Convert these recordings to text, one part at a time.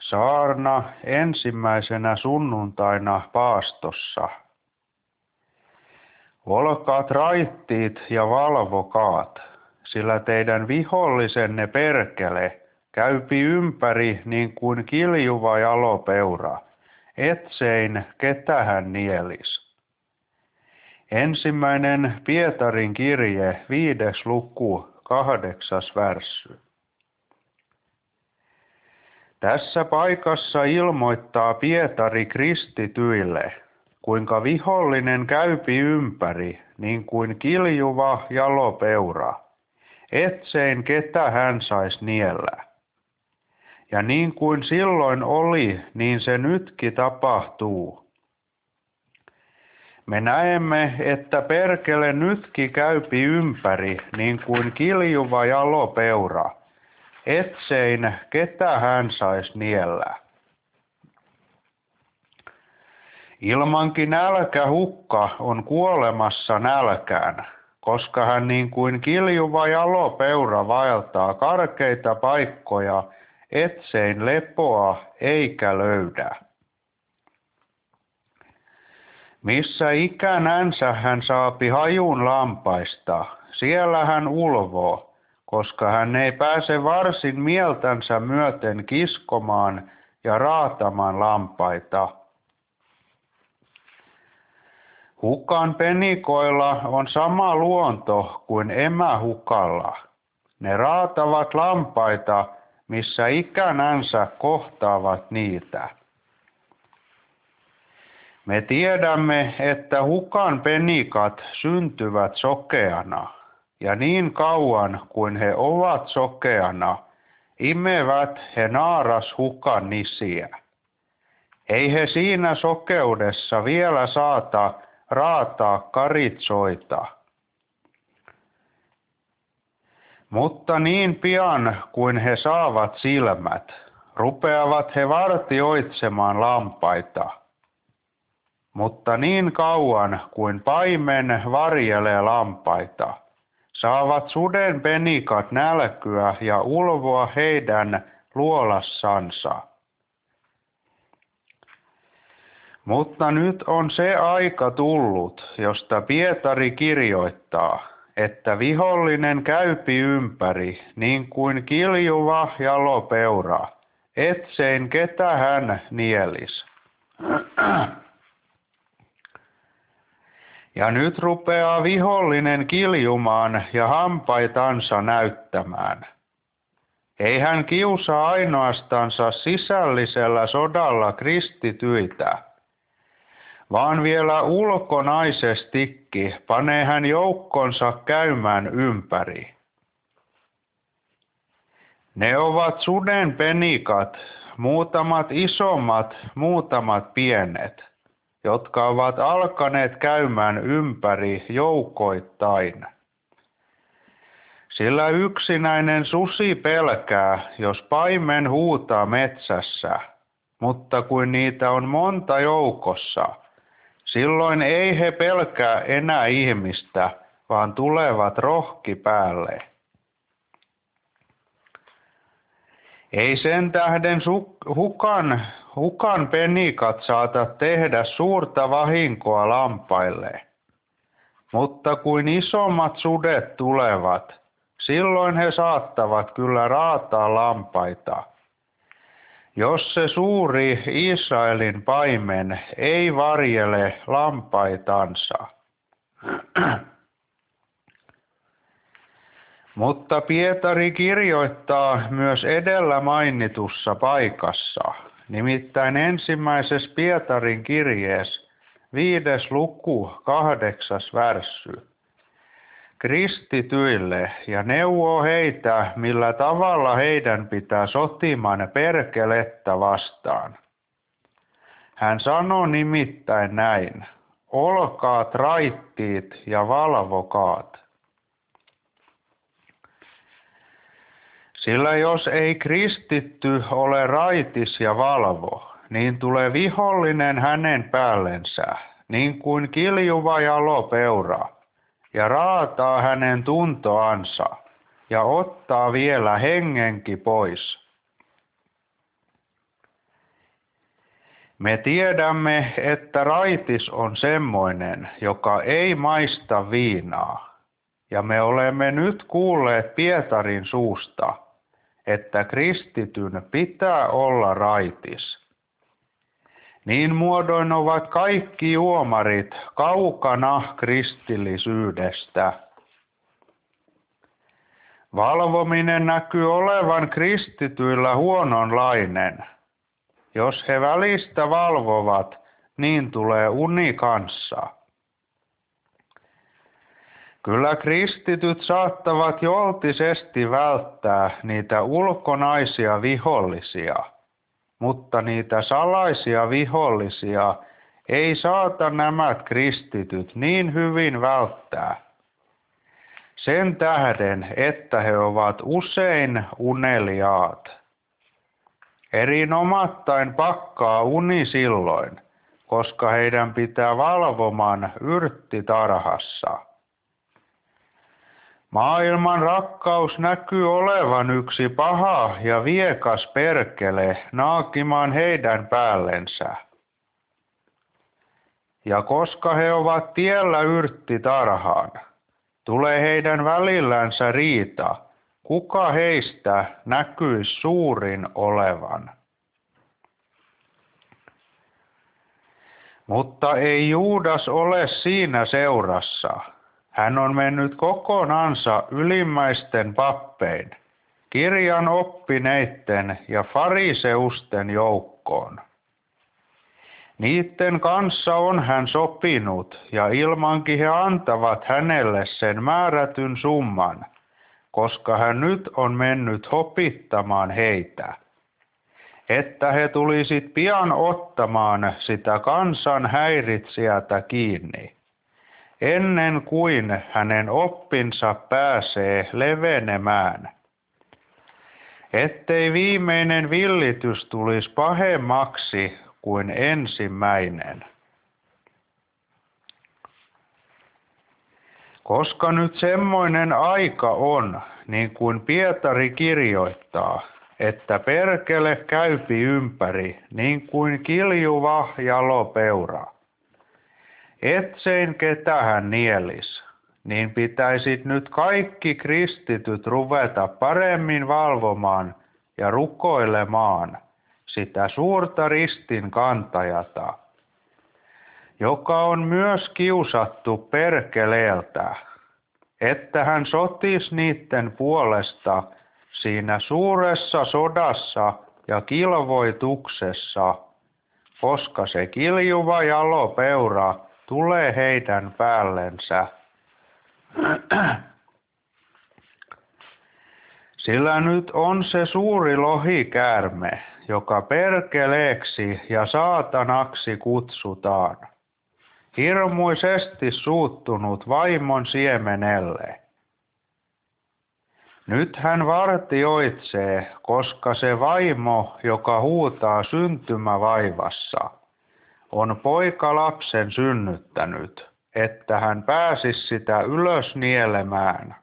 Saarna ensimmäisenä sunnuntaina paastossa. Olkaat raittiit ja valvokaat, sillä teidän vihollisenne perkele käypi ympäri niin kuin kiljuva jalopeura, etsein ketä hän nielis. Ensimmäinen Pietarin kirje, 5. luku, 8. värssy. Tässä paikassa ilmoittaa Pietari kristityille, kuinka vihollinen käypi ympäri, niin kuin kiljuva jalopeura, etsein ketä hän sais niellä. Ja niin kuin silloin oli, niin se nytkin tapahtuu. Me näemme, että perkele nytkin käypi ympäri, niin kuin kiljuva jalopeura, etsein ketä hän sais niellä. Ilmankin nälkähukka on kuolemassa nälkään, koska hän niin kuin kiljuva jalopeura vaeltaa karkeita paikkoja, etsein lepoa eikä löydä. Missä ikänänsä hän saapi hajun lampaista, siellä hän ulvoo, koska hän ei pääse varsin mieltänsä myöten kiskomaan ja raatamaan lampaita. Hukan penikoilla on sama luonto kuin emähukalla. Ne raatavat lampaita, missä ikänänsä kohtaavat niitä. Me tiedämme, että hukan penikat syntyvät sokeana, ja niin kauan kuin he ovat sokeana, imevät he naaras hukan nisiä. Ei he siinä sokeudessa vielä saata raataa karitsoita. Mutta niin pian kuin he saavat silmät, rupeavat he vartioitsemaan lampaita. Mutta niin kauan kuin paimen varjelee lampaita, saavat suden penikat nälkyä ja ulvoa heidän luolassansa. Mutta nyt on se aika tullut, josta Pietari kirjoittaa, että vihollinen käypi ympäri niin kuin kiljuva jalopeura, etsein ketä hän nielis. Ja nyt rupeaa vihollinen kiljumaan ja hampaitansa näyttämään. Ei hän kiusaa ainoastansa sisällisellä sodalla kristityitä, vaan vielä ulkonaisestikin panee hän joukkonsa käymään ympäri. Ne ovat suden penikat, muutamat isommat, muutamat pienet, jotka ovat alkaneet käymään ympäri joukoittain. Sillä yksinäinen susi pelkää, jos paimen huutaa metsässä, mutta kun niitä on monta joukossa, silloin ei he pelkää enää ihmistä, vaan tulevat rohki päälle. Ei sen tähden hukan penikat saata tehdä suurta vahinkoa lampaille. Mutta kuin isommat sudet tulevat, silloin he saattavat kyllä raataa lampaita. Jos se suuri Israelin paimen ei varjele lampaitansa. Mutta Pietari kirjoittaa myös edellä mainitussa paikassa, nimittäin ensimmäisessä Pietarin kirjeessä, 5. luku, 8. värssy, kristityille ja neuvoo heitä, millä tavalla heidän pitää sotimaan perkelettä vastaan. Hän sanoo nimittäin näin, olkaat raittiit ja valvokaat. Sillä jos ei kristitty ole raitis ja valvo, niin tulee vihollinen hänen päällensä, niin kuin kiljuva jalopeura, ja raataa hänen tuntoansa, ja ottaa vielä hengenkin pois. Me tiedämme, että raitis on semmoinen, joka ei maista viinaa, ja me olemme nyt kuulleet Pietarin suusta, että kristityn pitää olla raitis. Niin muodoin ovat kaikki juomarit kaukana kristillisyydestä. Valvominen näkyy olevan kristityillä huononlainen. Jos he välistä valvovat, niin tulee uni kanssa. Kyllä kristityt saattavat joltisesti välttää niitä ulkonaisia vihollisia, mutta niitä salaisia vihollisia ei saata nämä kristityt niin hyvin välttää. Sen tähden, että he ovat usein uneliaat. Erinomattain pakkaa uni silloin, koska heidän pitää valvoman yrttitarhassa. Maailman rakkaus näkyy olevan yksi paha ja viekas perkele naakimaan heidän päällensä. Ja koska he ovat tiellä yrttitarhaan, tulee heidän välillänsä riita, kuka heistä näkyisi suurin olevan. Mutta ei Juudas ole siinä seurassa. Hän on mennyt kokonansa ylimmäisten pappein, kirjan oppineitten ja fariseusten joukkoon. Niiden kanssa on hän sopinut, ja ilmankin he antavat hänelle sen määrätyn summan, koska hän nyt on mennyt hopittamaan heitä, että he tulisit pian ottamaan sitä kansan häiritsijätä kiinni, ennen kuin hänen oppinsa pääsee levenemään, ettei viimeinen villitys tulisi pahemmaksi kuin ensimmäinen. Koska nyt semmoinen aika on, niin kuin Pietari kirjoittaa, että perkele käypi ympäri, niin kuin kiljuva jalopeura. Etsein ketä hän nielis, niin pitäisit nyt kaikki kristityt ruveta paremmin valvomaan ja rukoilemaan sitä suurta ristin kantajata, joka on myös kiusattu perkeleeltä, että hän sotisi niiden puolesta siinä suuressa sodassa ja kilvoituksessa, koska se kiljuva jalopeura tulee heidän päällensä. Sillä nyt on se suuri lohikäärme, joka perkeleeksi ja saatanaksi kutsutaan, hirmuisesti suuttunut vaimon siemenelle. Nyt hän vartioitsee, koska se vaimo, joka huutaa syntymävaivassa, on poikalapsen synnyttänyt, että hän pääsisi sitä ylös nielemään.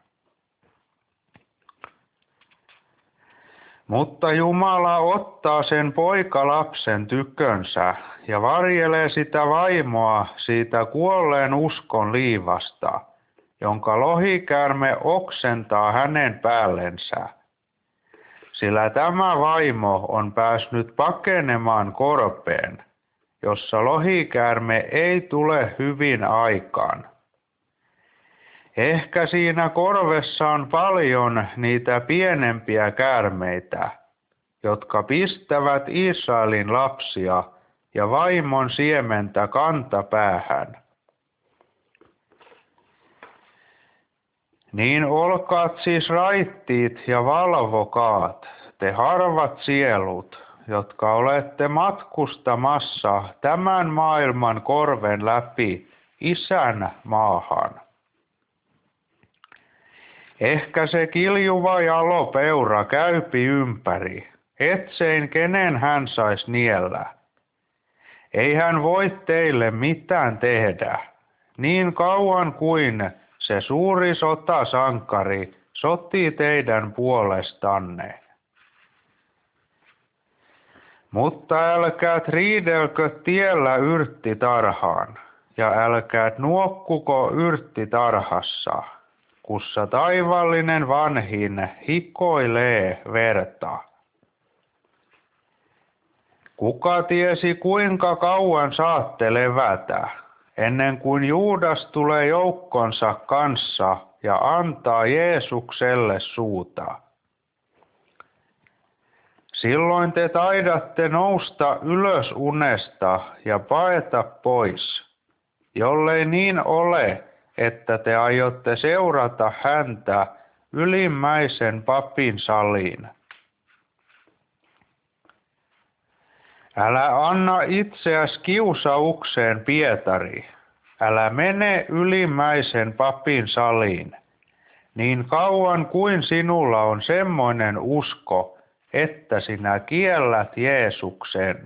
Mutta Jumala ottaa sen poikalapsen tykönsä ja varjelee sitä vaimoa siitä kuolleen uskon liivasta, jonka lohikäärme oksentaa hänen päällensä. Sillä tämä vaimo on päässyt pakenemaan korpeen, jossa lohikäärme ei tule hyvin aikaan. Ehkä siinä korvessa on paljon niitä pienempiä käärmeitä, jotka pistävät Israelin lapsia ja vaimon siementä kantapäähän. Niin olkaat siis raittiit ja valvokaat, te harvat sielut, jotka olette matkustamassa tämän maailman korven läpi Isän maahan. Ehkä se kiljuva jalopeura käypi ympäri, etsein kenen hän saisi niellä. Ei hän voi teille mitään tehdä, niin kauan kuin se suuri sotasankari sotii teidän puolestanne. Mutta älkäät riidelkö tiellä yrttitarhaan, ja älkäät nuokkuko yrttitarhassa, kussa taivallinen vanhin hikoilee verta. Kuka tiesi kuinka kauan saatte levätä, ennen kuin Juudas tulee joukkonsa kanssa ja antaa Jeesukselle suuta. Silloin te taidatte nousta ylös unesta ja paeta pois, jollei niin ole, että te aiotte seurata häntä ylimmäisen papin saliin. Älä anna itseäsi kiusaukseen, Pietari. Älä mene ylimmäisen papin saliin, niin kauan kuin sinulla on semmoinen usko, että sinä kiellät Jeesuksen.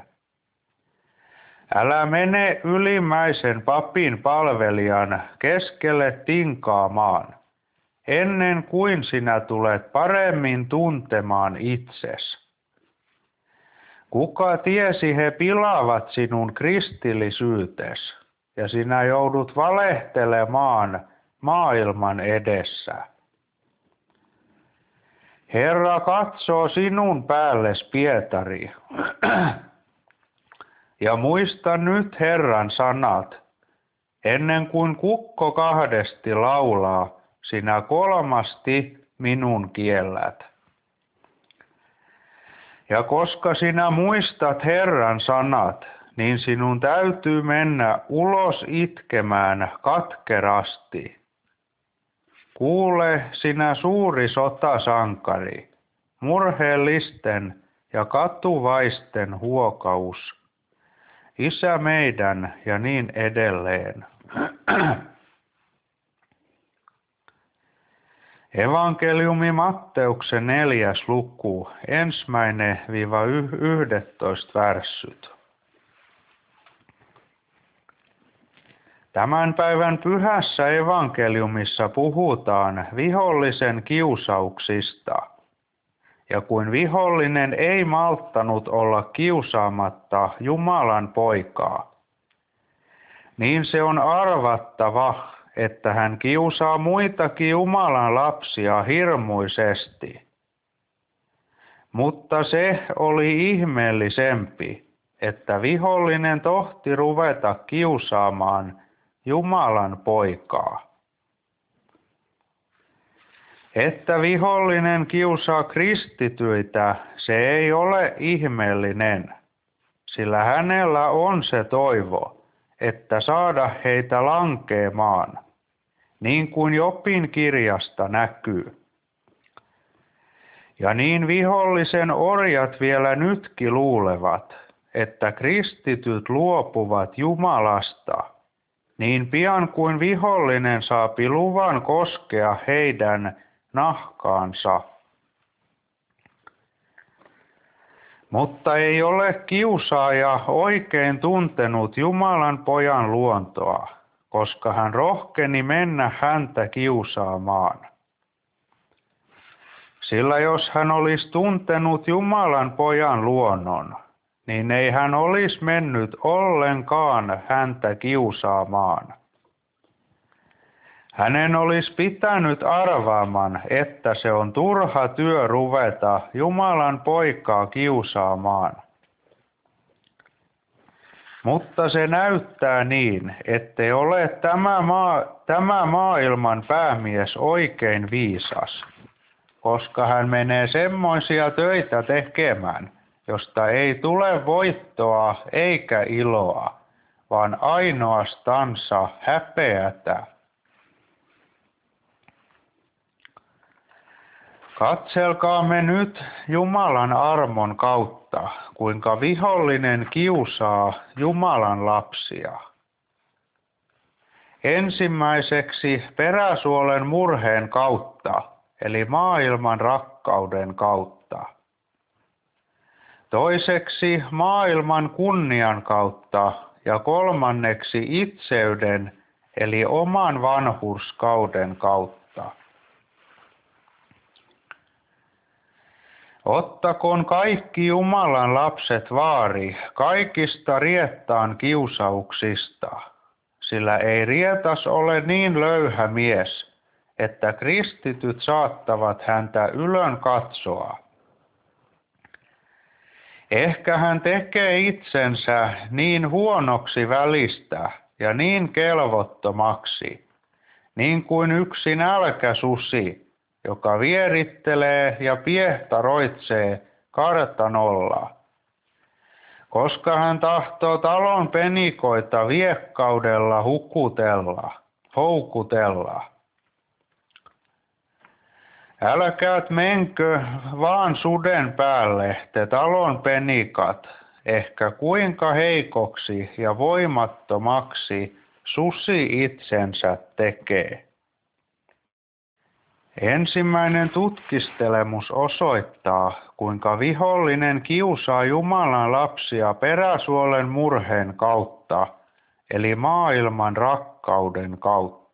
Älä mene ylimmäisen papin palvelijan keskelle tinkaamaan, ennen kuin sinä tulet paremmin tuntemaan itses. Kuka tiesi, he pilaavat sinun kristillisyytes, ja sinä joudut valehtelemaan maailman edessä. Herra katsoo sinun päälles, Pietari, ja muista nyt Herran sanat, ennen kuin kukko kahdesti laulaa, sinä kolmasti minun kiellät. Ja koska sinä muistat Herran sanat, niin sinun täytyy mennä ulos itkemään katkerasti. Kuule, sinä suuri sotasankari, murheellisten ja katuvaisten huokaus, Isä meidän ja niin edelleen. Evankeliumi Matteuksen 4. luku, 1-11 värssyt. Tämän päivän pyhässä evankeliumissa puhutaan vihollisen kiusauksista. Ja kuin vihollinen ei malttanut olla kiusaamatta Jumalan poikaa, niin se on arvattava, että hän kiusaa muitakin Jumalan lapsia hirmuisesti. Mutta se oli ihmeellisempi, että vihollinen tohti ruveta kiusaamaan Jumalan poikaa. Että vihollinen kiusaa kristityitä, se ei ole ihmeellinen, sillä hänellä on se toivo, että saada heitä lankeemaan, niin kuin Jobin kirjasta näkyy. Ja niin vihollisen orjat vielä nytkin luulevat, että kristityt luopuvat Jumalasta, niin pian kuin vihollinen saapi luvan koskea heidän nahkaansa. Mutta ei ole kiusaaja oikein tuntenut Jumalan pojan luontoa, koska hän rohkeni mennä häntä kiusaamaan. Sillä jos hän olisi tuntenut Jumalan pojan luonnon, niin ei hän olisi mennyt ollenkaan häntä kiusaamaan. Hänen olisi pitänyt arvaamaan, että se on turha työ ruveta Jumalan poikaa kiusaamaan. Mutta se näyttää niin, ettei ole tämä maailman päämies oikein viisas, koska hän menee semmoisia töitä tekemään, josta ei tule voittoa eikä iloa, vaan ainoastansa häpeätä. Katselkaamme nyt Jumalan armon kautta, kuinka vihollinen kiusaa Jumalan lapsia. Ensimmäiseksi peräsuolen murheen kautta, eli maailman rakkauden kautta. Toiseksi maailman kunnian kautta ja kolmanneksi itseyden, eli oman vanhurskauden kautta. Ottakoon kaikki Jumalan lapset vaari kaikista riettaan kiusauksista, sillä ei rietas ole niin löyhä mies, että kristityt saattavat häntä ylön katsoa. Ehkä hän tekee itsensä niin huonoksi välistä ja niin kelvottomaksi, niin kuin yksi nälkäsusi, joka vierittelee ja piehtaroitsee kartanolla, koska hän tahtoo talon penikoita viekkaudella houkutella. Älkäät menkö vaan suden päälle, te talon penikat, ehkä kuinka heikoksi ja voimattomaksi susi itsensä tekee. Ensimmäinen tutkistelemus osoittaa, kuinka vihollinen kiusaa Jumalan lapsia peräsuolen murheen kautta, eli maailman rakkauden kautta.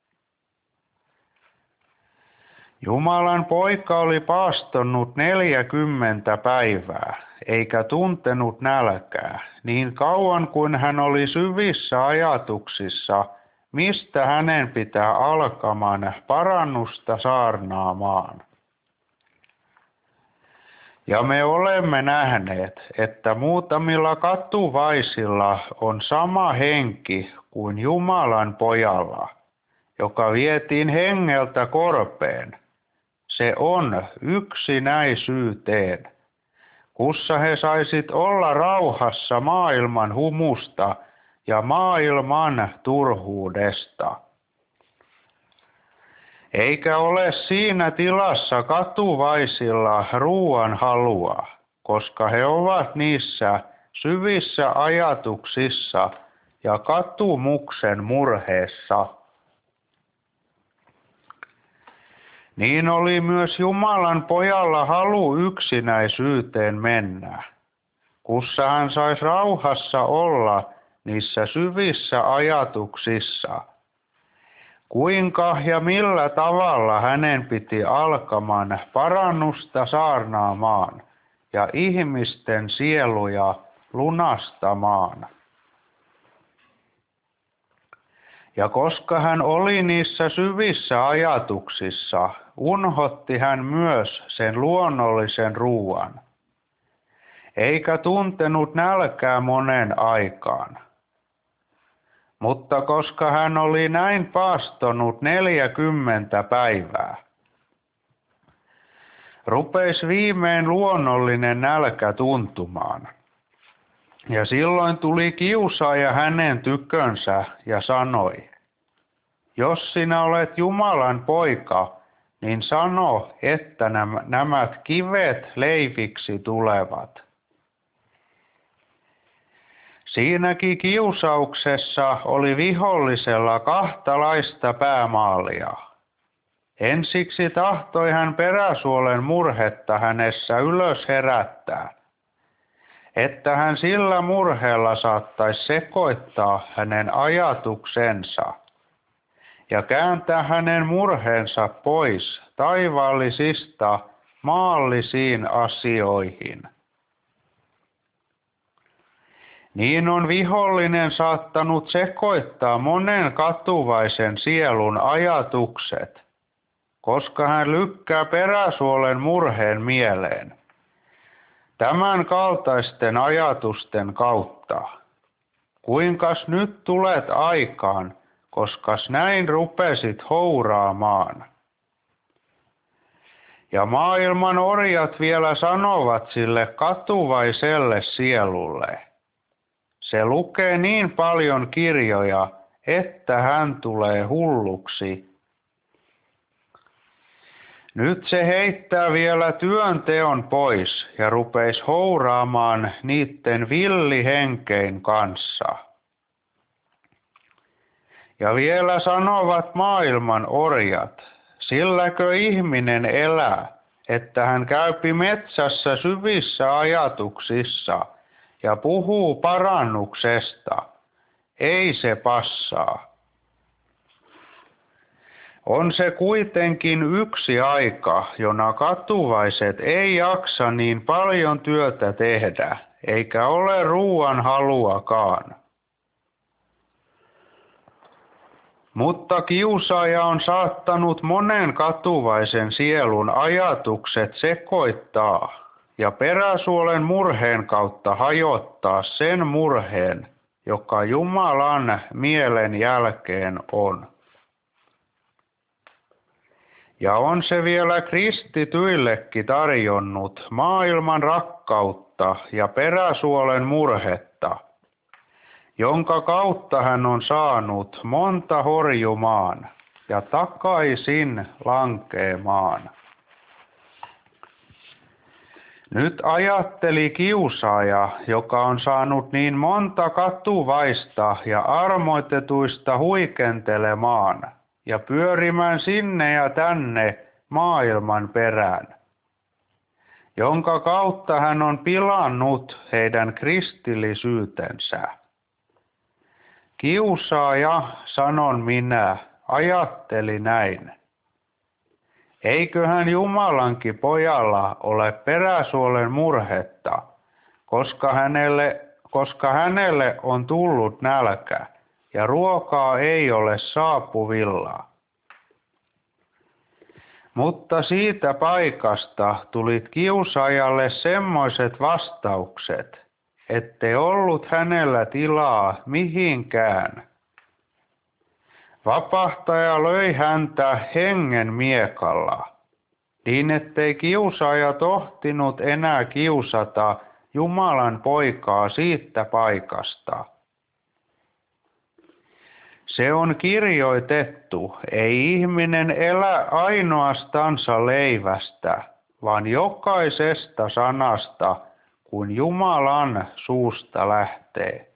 Jumalan poika oli paastonnut 40 päivää, eikä tuntenut nälkää, niin kauan kuin hän oli syvissä ajatuksissa, mistä hänen pitää alkamaan parannusta saarnaamaan. Ja me olemme nähneet, että muutamilla katuvaisilla on sama henki kuin Jumalan pojalla, joka vietiin hengeltä korpeen. Se on yksinäisyyteen, kussa he saisit olla rauhassa maailman humusta ja maailman turhuudesta. Eikä ole siinä tilassa katuvaisilla ruuan halua, koska he ovat niissä syvissä ajatuksissa ja katumuksen murheessa. Niin oli myös Jumalan pojalla halu yksinäisyyteen mennä, kussa hän saisi rauhassa olla niissä syvissä ajatuksissa. Kuinka ja millä tavalla hänen piti alkamaan parannusta saarnaamaan ja ihmisten sieluja lunastamaan. Ja koska hän oli niissä syvissä ajatuksissa, unhotti hän myös sen luonnollisen ruuan, eikä tuntenut nälkää monen aikaan. Mutta koska hän oli näin paastonut 40 päivää, rupesi viimein luonnollinen nälkä tuntumaan. Ja silloin tuli kiusaaja hänen tykönsä ja sanoi, jos sinä olet Jumalan poika, niin sano, että nämä kivet leiviksi tulevat. Siinäkin kiusauksessa oli vihollisella kahtalaista päämaalia. Ensiksi tahtoi hän peräsuolen murhetta hänessä ylös herättää, että hän sillä murheella saattaisi sekoittaa hänen ajatuksensa ja kääntää hänen murheensa pois taivaallisista maallisiin asioihin. Niin on vihollinen saattanut sekoittaa monen katuvaisen sielun ajatukset, koska hän lykkää peräsuolen murheen mieleen tämän kaltaisten ajatusten kautta. Kuinkas nyt tulet aikaan, koskas näin rupesit houraamaan? Ja maailman orjat vielä sanovat sille katuvaiselle sielulle. Se lukee niin paljon kirjoja, että hän tulee hulluksi. Nyt se heittää vielä työnteon pois ja rupeisi houraamaan niitten villihenkein kanssa. Ja vielä sanovat maailman orjat, silläkö ihminen elää, että hän käypi metsässä syvissä ajatuksissa ja puhuu parannuksesta. Ei se passaa. On se kuitenkin yksi aika, jona katuvaiset ei jaksa niin paljon työtä tehdä, eikä ole ruuan haluakaan. Mutta kiusaaja on saattanut monen katuvaisen sielun ajatukset sekoittaa ja peräsuolen murheen kautta hajottaa sen murheen, joka Jumalan mielen jälkeen on. Ja on se vielä kristityillekin tarjonnut maailman rakkautta ja peräsuolen murhetta, jonka kautta hän on saanut monta horjumaan ja takaisin lankeemaan. Nyt ajatteli kiusaaja, joka on saanut niin monta katuvaista ja armoitetuista huikentelemaan ja pyörimään sinne ja tänne maailman perään, jonka kautta hän on pilannut heidän kristillisyytensä. Kiusaaja, sanon minä, ajatteli näin. Eiköhän Jumalankin pojalla ole peräsuolen murhetta, koska hänelle on tullut nälkä ja ruokaa ei ole saapuvilla. Mutta siitä paikasta tulit kiusaajalle semmoiset vastaukset, ettei ollut hänellä tilaa mihinkään. Vapahtaja löi häntä hengen miekalla, niin ettei kiusaaja tohtinut enää kiusata Jumalan poikaa siitä paikasta. Se on kirjoitettu, ei ihminen elä ainoastansa leivästä, vaan jokaisesta sanasta, kun Jumalan suusta lähtee.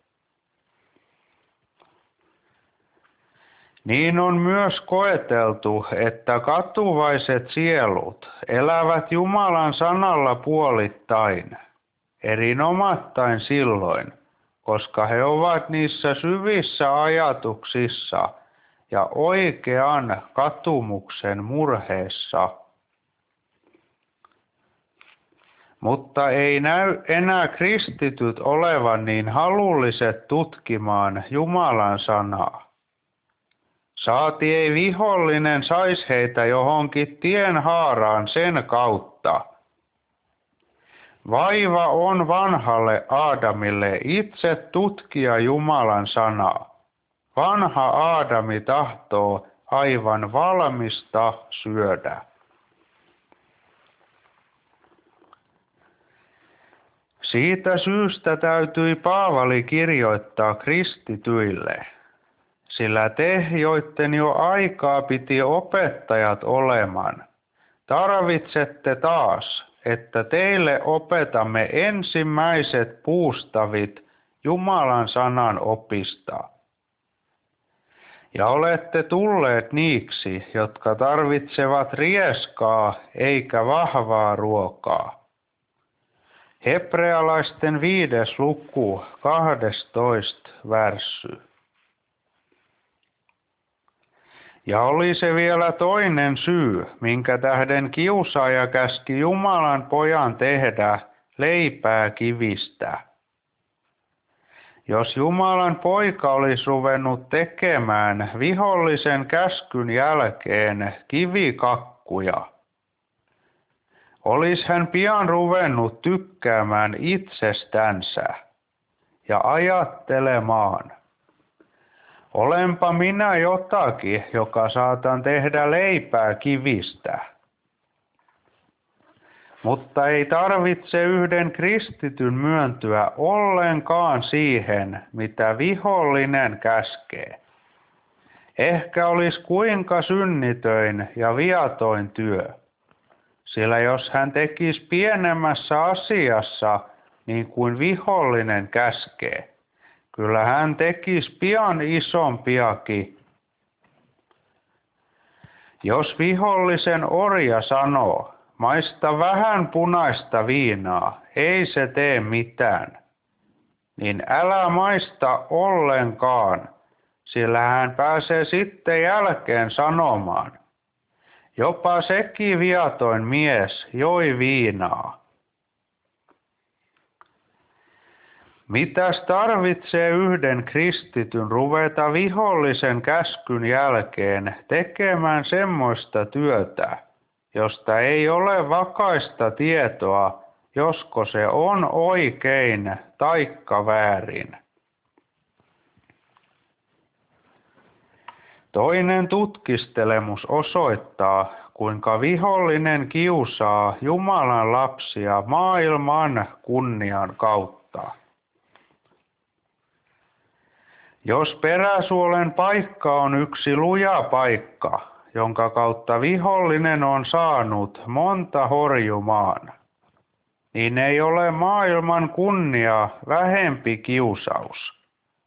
Niin on myös koeteltu, että katuvaiset sielut elävät Jumalan sanalla puolittain, erinomattain silloin, koska he ovat niissä syvissä ajatuksissa ja oikean katumuksen murheessa. Mutta ei näy enää kristityt olevan niin halulliset tutkimaan Jumalan sanaa. Saati ei vihollinen sais heitä johonkin tienhaaraan sen kautta. Vaiva on vanhalle Aadamille itse tutkia Jumalan sanaa. Vanha Aadami tahtoo aivan valmista syödä. Siitä syystä täytyi Paavali kirjoittaa kristityille, sillä te, joitten jo aikaa piti opettajat olemaan, tarvitsette taas, että teille opetamme ensimmäiset puustavit Jumalan sanan opista. Ja olette tulleet niiksi, jotka tarvitsevat rieskaa eikä vahvaa ruokaa. Hebrealaisten 5. luku, 12. värssy. Ja oli se vielä toinen syy, minkä tähden kiusaaja käski Jumalan pojan tehdä leipää kivistä. Jos Jumalan poika olisi ruvennut tekemään vihollisen käskyn jälkeen kivikakkuja, olisi hän pian ruvennut tykkäämään itsestänsä ja ajattelemaan, olenpa minä jotakin, joka saatan tehdä leipää kivistä. Mutta ei tarvitse yhden kristityn myöntyä ollenkaan siihen, mitä vihollinen käskee. Ehkä olisi kuinka synnitöin ja viatoin työ, sillä jos hän tekisi pienemmässä asiassa niin kuin vihollinen käskee, kyllä hän tekisi pian isompiakin. Jos vihollisen orja sanoo, maista vähän punaista viinaa, ei se tee mitään, niin älä maista ollenkaan, sillä hän pääsee sitten jälkeen sanomaan, Jopa sekin viatoin mies joi viinaa. Mitäs tarvitsee yhden kristityn ruveta vihollisen käskyn jälkeen tekemään semmoista työtä, josta ei ole vakaista tietoa, josko se on oikein taikka väärin? Toinen tutkistelemus osoittaa, kuinka vihollinen kiusaa Jumalan lapsia maailman kunnian kautta. Jos peräsuolen paikka on yksi luja paikka, jonka kautta vihollinen on saanut monta horjumaan, niin ei ole maailman kunnia vähempi kiusaus.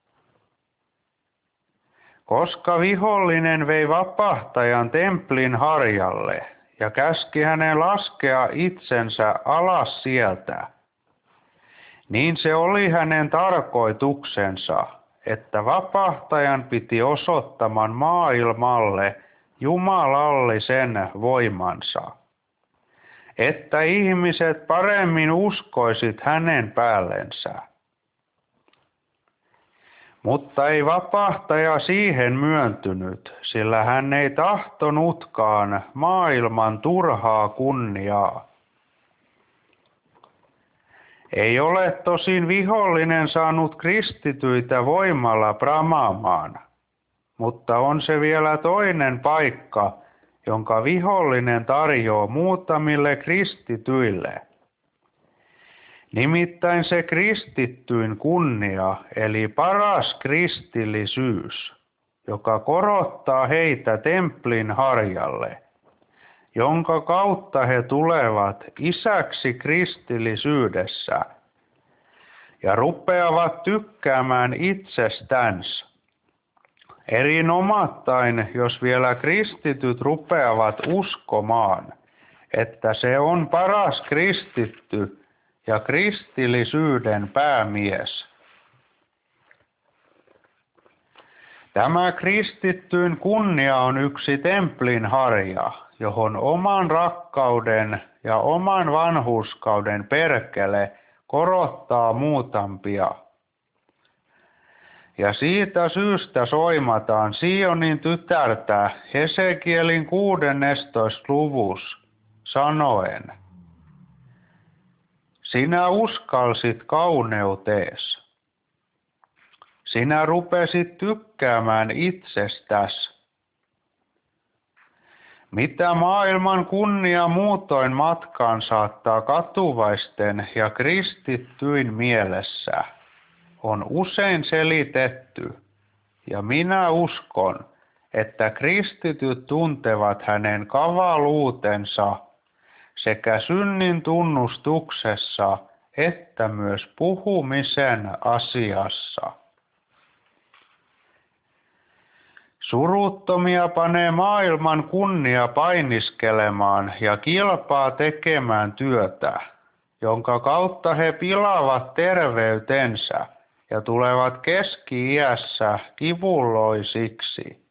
Koska vihollinen vei vapahtajan templin harjalle ja käski hänen laskea itsensä alas sieltä, niin se oli hänen tarkoituksensa, että vapahtajan piti osoittaman maailmalle jumalallisen voimansa, että ihmiset paremmin uskoisit hänen päällensä. Mutta ei vapahtaja siihen myöntynyt, sillä hän ei tahtonutkaan maailman turhaa kunniaa. Ei ole tosin vihollinen saanut kristityitä voimalla bramaamaan, mutta on se vielä toinen paikka, jonka vihollinen tarjoaa muutamille kristityille. Nimittäin se kristittyin kunnia, eli paras kristillisyys, joka korottaa heitä templin harjalle, jonka kautta he tulevat isäksi kristillisyydessä ja rupeavat tykkäämään itsestänsä. Erinomattain, jos vielä kristityt rupeavat uskomaan, että se on paras kristitty ja kristillisyyden päämies. Tämä kristittyin kunnia on yksi templin harja, johon oman rakkauden ja oman vanhurskauden perkele korottaa muutampia. Ja siitä syystä soimataan Sionin tytärtä Hesekielin 16. luvussa sanoen: sinä uskalsit kauneutees. Sinä rupesit tykkäämään itsestäsi. Mitä maailman kunnia muutoin matkaan saattaa katuvaisten ja kristittyin mielessä, on usein selitetty, ja minä uskon, että kristityt tuntevat hänen kavaluutensa sekä synnin tunnustuksessa että myös puhumisen asiassa. Suruttomia panee maailman kunnia painiskelemaan ja kilpaa tekemään työtä, jonka kautta he pilaavat terveytensä ja tulevat keski-iässä kivulloisiksi.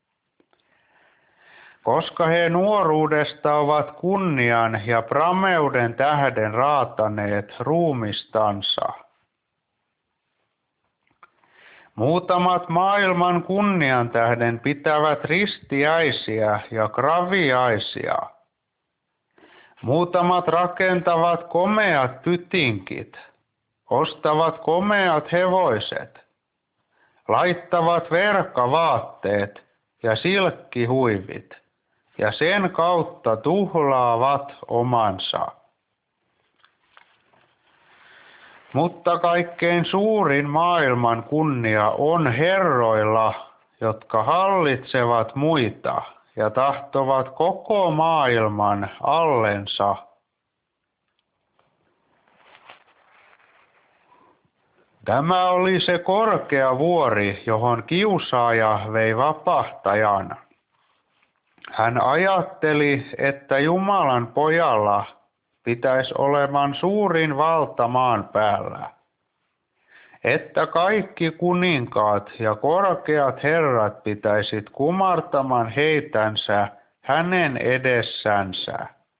Koska he nuoruudesta ovat kunnian ja prameuden tähden raataneet ruumistansa. Muutamat maailman kunnian tähden pitävät ristiäisiä ja graviaisia. Muutamat rakentavat komeat pytinkit, ostavat komeat hevoset, laittavat verkavaatteet ja silkkihuivit, ja sen kautta tuhlaavat omansa. Mutta kaikkein suurin maailman kunnia on herroilla, jotka hallitsevat muita ja tahtovat koko maailman allensa. Tämä oli se korkea vuori, johon kiusaaja vei vapahtajan. Hän ajatteli, että Jumalan pojalla pitäisi olemaan suurin valta maan päällä, että kaikki kuninkaat ja korkeat herrat pitäisit kumartaman heitänsä hänen edessänsä.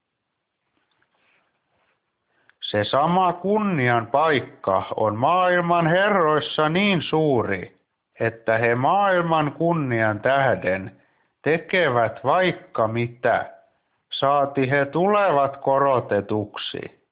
Se sama kunnian paikka on maailman herroissa niin suuri, että he maailman kunnian tähden tekevät vaikka mitä, saati he tulevat korotetuksi.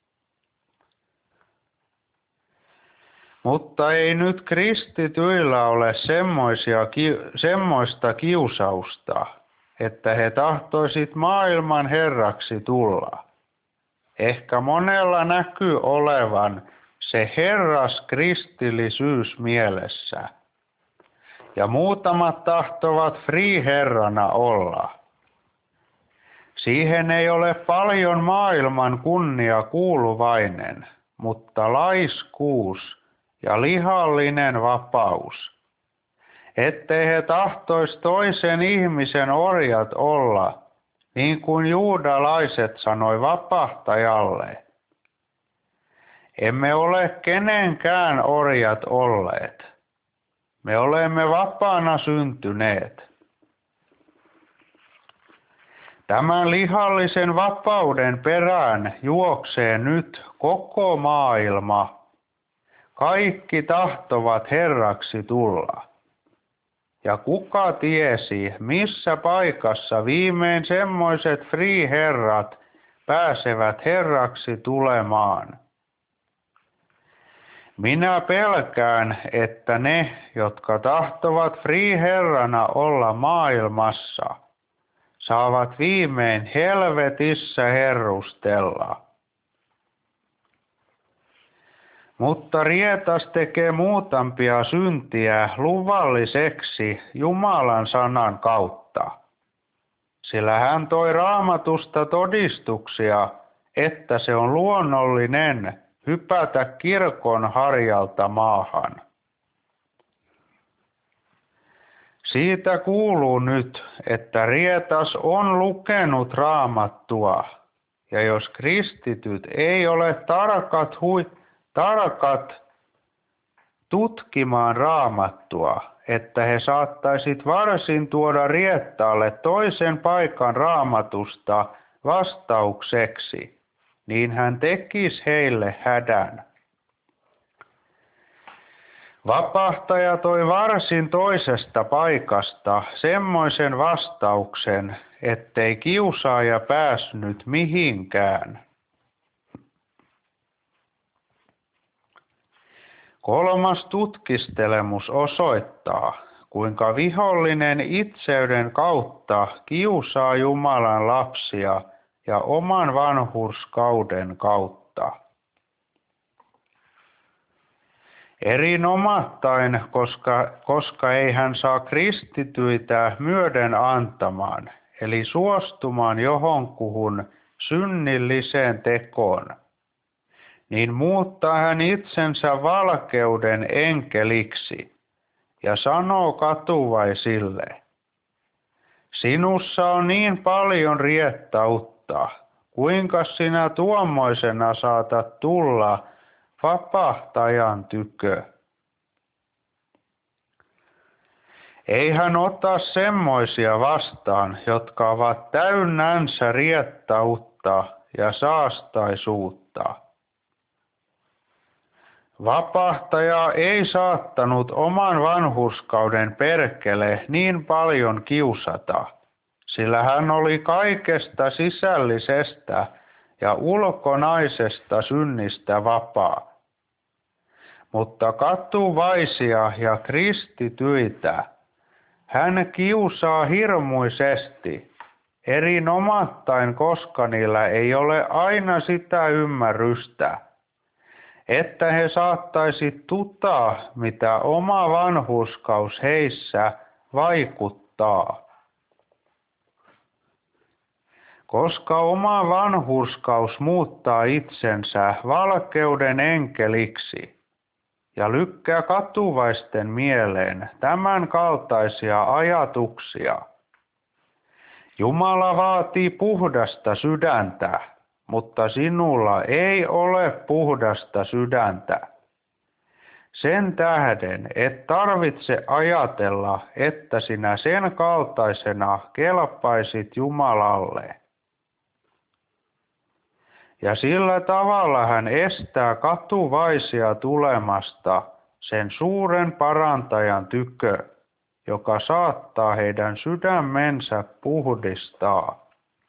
Mutta ei nyt kristityillä ole semmoista kiusausta, että he tahtoisit maailman herraksi tulla. Ehkä monella näkyy olevan se herras kristillisyys mielessä, ja muutamat tahtovat friherrana olla. Siihen ei ole paljon maailman kunnia kuuluvainen, mutta laiskuus ja lihallinen vapaus, ettei he tahtois toisen ihmisen orjat olla, niin kuin juudalaiset sanoi vapahtajalle. Emme ole kenenkään orjat olleet. Me olemme vapaana syntyneet. Tämän lihallisen vapauden perään juoksee nyt koko maailma. Kaikki tahtovat herraksi tulla. Ja kuka tiesi, missä paikassa viimein semmoiset friherrat pääsevät herraksi tulemaan. Minä pelkään, että ne, jotka tahtovat friherrana olla maailmassa, saavat viimein helvetissä herrustella. Mutta rietas tekee muutampia syntiä luvalliseksi Jumalan sanan kautta, sillä hän toi Raamatusta todistuksia, että se on luonnollinen hypätä kirkon harjalta maahan. Siitä kuuluu nyt, että rietas on lukenut Raamattua, ja jos kristityt ei ole tarkat tutkimaan Raamattua, että he saattaisit varsin tuoda riettaalle toisen paikan Raamatusta vastaukseksi, niin hän tekisi heille hädän. Vapahtaja toi varsin toisesta paikasta semmoisen vastauksen, ettei kiusaaja päässyt mihinkään. Kolmas tutkistelemus osoittaa, kuinka vihollinen itseyden kautta kiusaa Jumalan lapsia ja oman vanhurskauden kautta. Erinomattain, koska ei hän saa kristityitä myöden antamaan, eli suostumaan johonkuhun synnilliseen tekoon, niin muuttaa hän itsensä valkeuden enkeliksi ja sanoo katuvaisille: sinussa on niin paljon riettautta, kuinka sinä tuommoisena saatat tulla vapahtajan tykö. Ei hän ota semmoisia vastaan, jotka ovat täynnänsä riettautta ja saastaisuutta. Vapahtaja ei saattanut oman vanhurskauden perkele niin paljon kiusata, sillä hän oli kaikesta sisällisestä ja ulkonaisesta synnistä vapaa. Mutta katuvaisia ja kristityitä hän kiusaa hirmuisesti, erinomattain, koska niillä ei ole aina sitä ymmärrystä, että he saattaisi tutaa, mitä oma vanhurskaus heissä vaikuttaa. Koska oma vanhurskaus muuttaa itsensä valkeuden enkeliksi ja lykkää katuvaisten mieleen tämän kaltaisia ajatuksia. Jumala vaatii puhdasta sydäntä, mutta sinulla ei ole puhdasta sydäntä. sen tähden et tarvitse ajatella, että sinä sen kaltaisena kelpaisit Jumalalle. Ja sillä tavalla hän estää katuvaisia tulemasta sen suuren parantajan tykö, joka saattaa heidän sydämensä puhdistaa.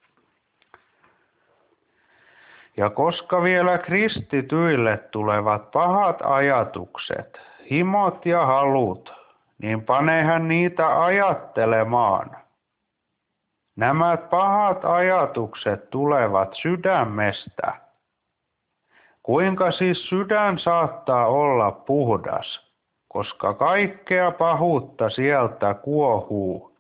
Ja koska vielä kristityille tulevat pahat ajatukset, himot ja halut, niin pane hän niitä ajattelemaan. Nämä pahat ajatukset tulevat sydämestä. Kuinka siis sydän saattaa olla puhdas, koska kaikkea pahuutta sieltä kuohuu?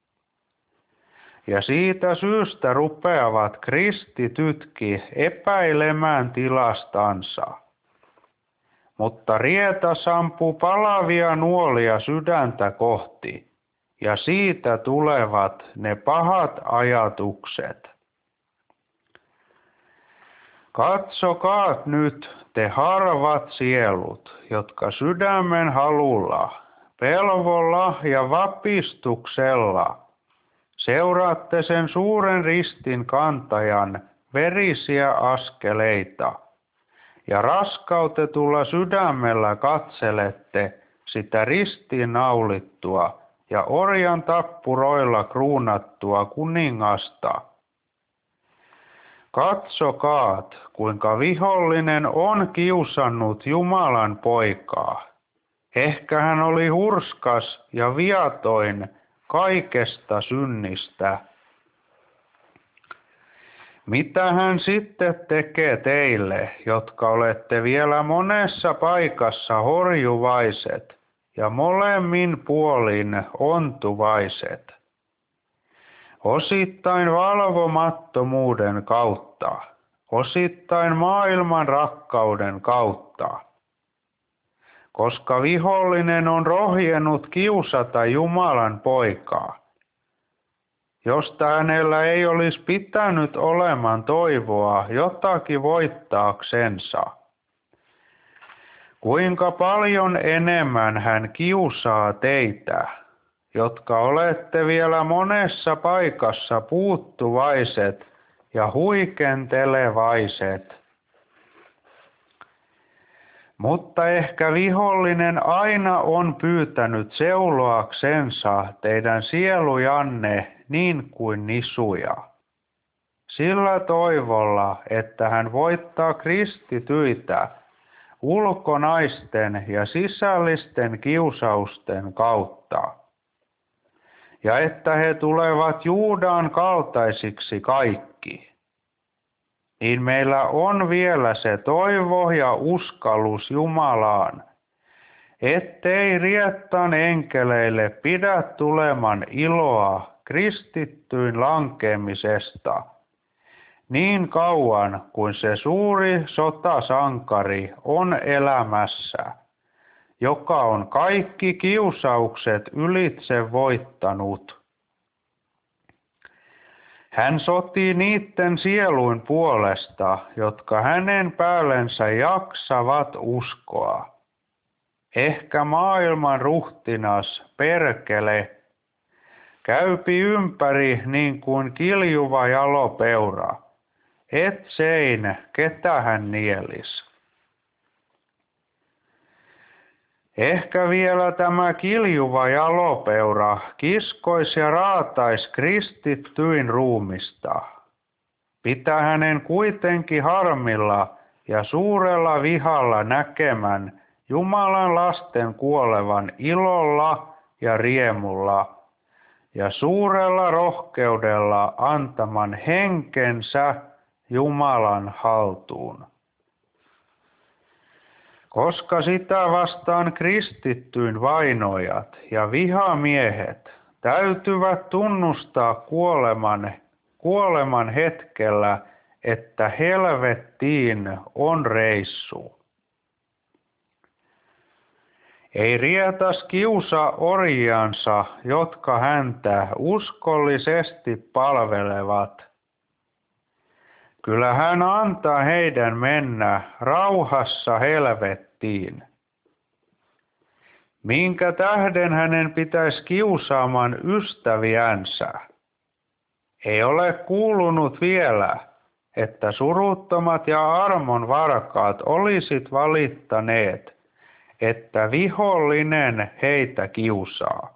Ja siitä syystä rupeavat kristitytkin epäilemään tilastansa. Mutta rieta sampuu palavia nuolia sydäntä kohti, ja siitä tulevat ne pahat ajatukset. Katsokaa nyt te harvat sielut, jotka sydämen halulla, pelvolla ja vapistuksella seuraatte sen suuren ristin kantajan verisiä askeleita, ja raskautetulla sydämellä katselette sitä ristiin naulittua ja orjan tappuroilla kruunattua kuningasta. Katsokaat, kuinka vihollinen on kiusannut Jumalan poikaa. Ehkä hän oli hurskas ja viatoin kaikesta synnistä. Mitä hän sitten tekee teille, jotka olette vielä monessa paikassa horjuvaiset ja molemmin puolin ontuvaiset? Osittain valvomattomuuden kautta, osittain maailman rakkauden kautta. Koska vihollinen on rohjennut kiusata Jumalan poikaa, josta hänellä ei olisi pitänyt olemaan toivoa jotakin voittaaksensa. Kuinka paljon enemmän hän kiusaa teitä, jotka olette vielä monessa paikassa puuttuvaiset ja huikentelevaiset. Mutta ehkä vihollinen aina on pyytänyt seuloaksensa teidän sielujanne niin kuin nisuja, sillä toivolla, että hän voittaa kristityitä ulkonaisten ja sisällisten kiusausten kautta, ja että he tulevat Juudan kaltaisiksi kaikki. Niin meillä on vielä se toivo ja uskallus Jumalaan, ettei riettan enkeleille pidä tuleman iloa kristittyyn lankemisesta, niin kauan kuin se suuri sotasankari on elämässä, joka on kaikki kiusaukset ylitse voittanut. Hän sotii niiden sieluin puolesta, jotka hänen päällensä jaksavat uskoa. Ehkä maailman ruhtinas perkele käypi ympäri niin kuin kiljuva jalopeura, et sein ketä hän nielis. Ehkä vielä tämä kiljuva jalopeura kiskois ja raatais kristittyin ruumista. Pitää hänen kuitenkin harmilla ja suurella vihalla näkemän Jumalan lasten kuolevan ilolla ja riemulla ja suurella rohkeudella antaman henkensä Jumalan haltuun. Koska sitä vastaan kristittyin vainojat ja vihamiehet täytyvät tunnustaa kuoleman hetkellä, että helvettiin on reissu. Ei rietas kiusaa orjiansa, jotka häntä uskollisesti palvelevat. Kyllä hän antaa heidän mennä rauhassa helvettiin. minkä tähden hänen pitäisi kiusaamaan ystäviänsä? Ei ole kuulunut vielä, että suruttomat ja armon varkaat olisit valittaneet, että vihollinen heitä kiusaa.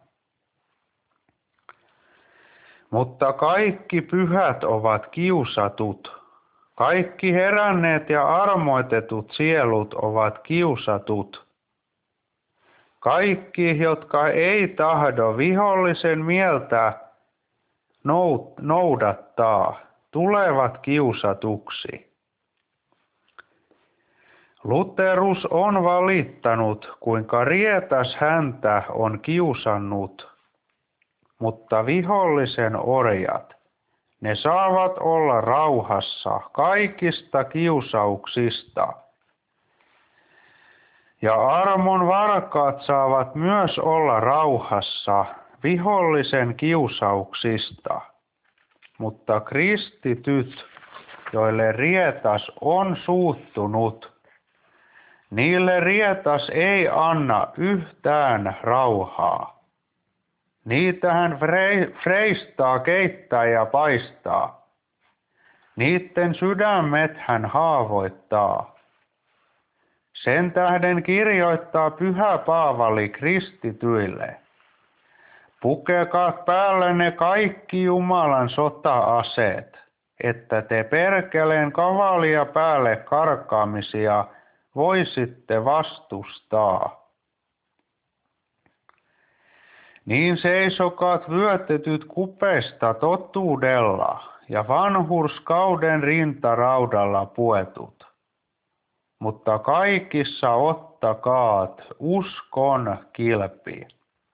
Mutta kaikki pyhät ovat kiusatut. Kaikki heränneet ja armoitetut sielut ovat kiusatut. Kaikki, jotka ei tahdo vihollisen mieltä noudattaa, tulevat kiusatuksi. Luterus on valittanut, kuinka rietas häntä on kiusannut, mutta vihollisen orjat, ne saavat olla rauhassa kaikista kiusauksista. Ja armon varkaat saavat myös olla rauhassa vihollisen kiusauksista. Mutta kristityt, joille rietas on suuttunut, niille rietas ei anna yhtään rauhaa. Niitä hän freistaa, keittää ja paistaa. Niitten sydämet hän haavoittaa. Sen tähden kirjoittaa Pyhä Paavali kristityille: pukekaa päällenne kaikki Jumalan sota-aseet, että te perkeleen kavalia päälle karkaamisia voisitte vastustaa. Niin seisokaat vyötetyt kupeesta totuudella ja vanhurskauden rintaraudalla puetut. Mutta kaikissa ottakaat uskon kilpi,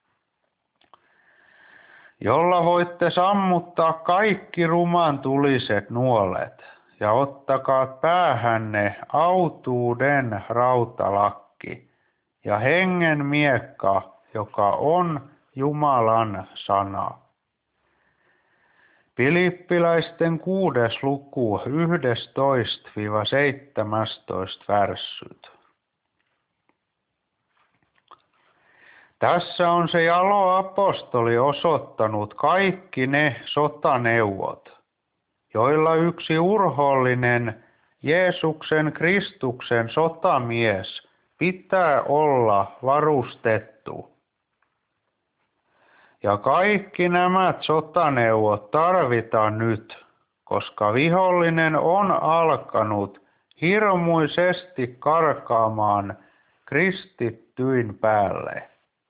jolla voitte sammuttaa kaikki rumantuliset nuolet, ja ottakaat päähänne autuuden rautalakki ja hengen miekka, joka on Jumalan sana. Filippiläisten 6. luku 11-17 värssyt. Tässä on se jalo apostoli osoittanut kaikki ne sotaneuvot, joilla yksi urhoollinen Jeesuksen Kristuksen sotamies pitää olla varustettu. Ja kaikki nämä sotaneuvot tarvitaan nyt, koska vihollinen on alkanut hirmuisesti karkaamaan kristittyyn päälle.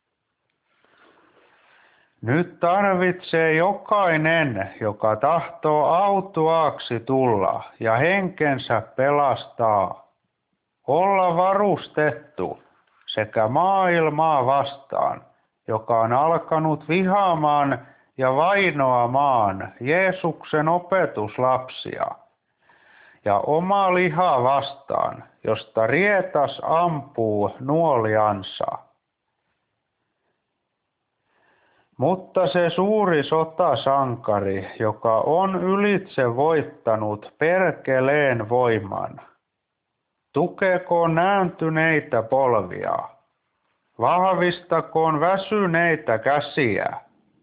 Nyt tarvitsee jokainen, joka tahtoo autuaaksi tulla ja henkensä pelastaa, olla varustettu sekä maailmaa vastaan, joka on alkanut vihaamaan ja vainoamaan Jeesuksen opetuslapsia, ja oma liha vastaan, josta rietas ampuu nuoliansa. Mutta se suuri sotasankari, joka on ylitse voittanut perkeleen voiman, tukekoon nääntyneitä polvia, vahvistakoon väsyneitä käsiä,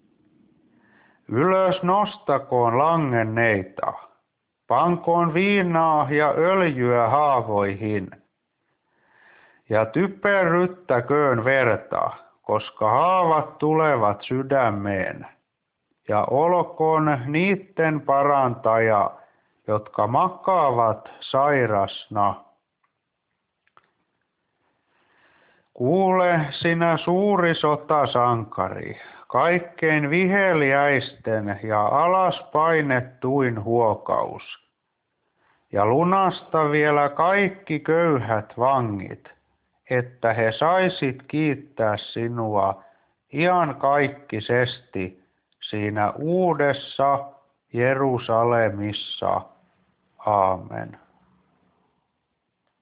ylös nostakoon langenneita, pankoon viinaa ja öljyä haavoihin, ja typerryttäköön verta, koska haavat tulevat sydämeen, ja olkoon niitten parantaja, jotka makaavat sairasna. Kuule sinä suuri sotasankari, kaikkein viheliäisten ja alaspainettuin huokaus, ja lunasta vielä kaikki köyhät vangit, että he saisit kiittää sinua iankaikkisesti siinä uudessa Jerusalemissa. Aamen.